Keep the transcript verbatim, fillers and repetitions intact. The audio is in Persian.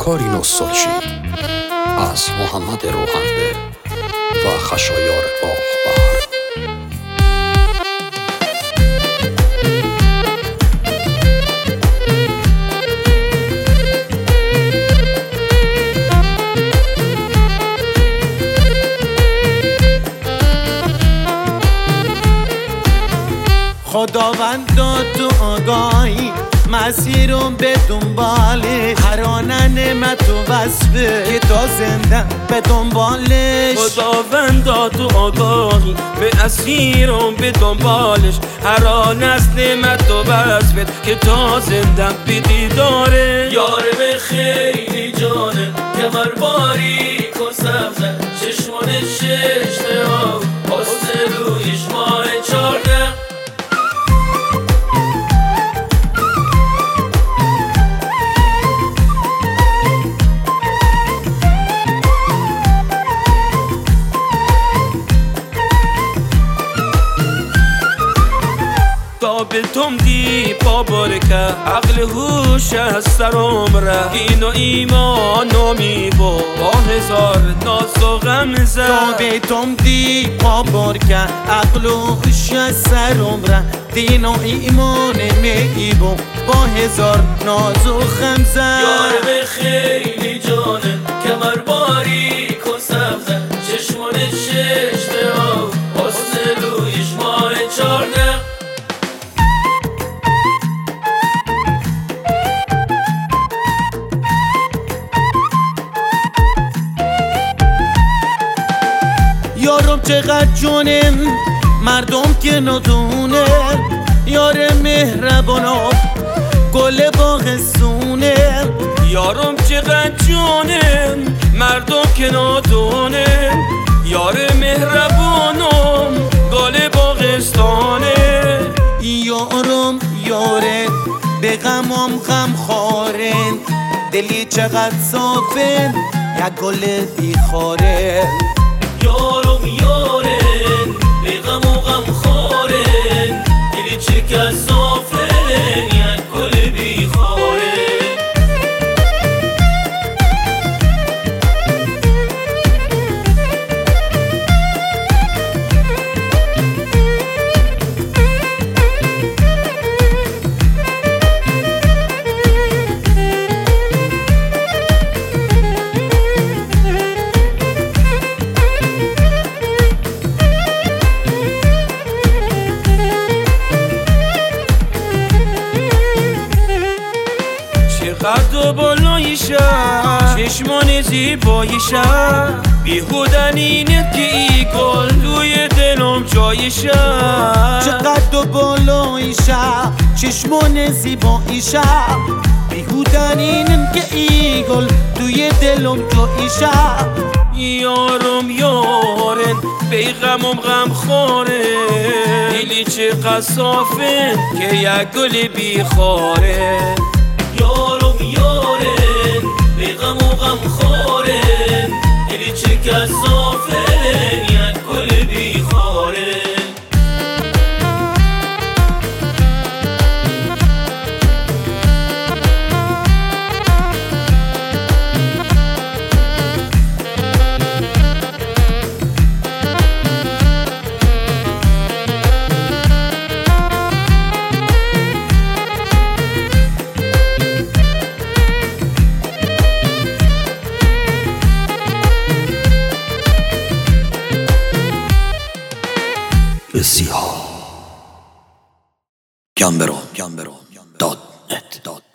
کاری نوستالژی از محمد روحنده و خشایار باغبهار. خداوند داد تو آگاهی مسیرم به دنباله، هر آن نعمت و وصفه که تا زنده به دنبالش. خداوند داد تو آگاهی به اسیرم به دنبالش، هر آن از نعمت و وصفه که تا زنده به دیداره. یار به خیلی جانه که مر باریک و سبزه، چشمان چشمه ها حسن رویش ماه چارده. به تم دی بابرکه عقل هوش از سرم ره، این و ایمان و میبو با هزار ناز و غمزه. تا به تم دی بابرکه عقل هوش از سرم ره، دین و ایمان میبو با هزار ناز و غمزه. یار به خیلی جانه کمر باریک و سبزه، چشمان چشمه ها حسن رویش ماه چارده. یارم چقدر جونم مردم که ندونه، یار مهربانا گل باغستونه. یارم چقدر جونم مردم که ندونه، یار مهربانم گل باغستانه. یارم یاره به غمم غم خارن، دلی چقدر صافه یک گل بیخاره. یارم یارن به غم و غم خارن، دلی چقدر صافه یک گل بیخاره. قد و بالایشه چشمان زیبایشه، بیهودن اینه که ای گل توی دلم جایشه. چقدر و بالایشه چشمان زیبایشه، بیهودن اینه که ای گل توی دلم جایشه. یارم یارن به غمم غم خاره، دلی چقدر صافه که یک گل بیخاره. یارم یارن به غم و غم خارن، دلی چقدر صافه یک گل بیخاره. بسیار گمبرون دات نت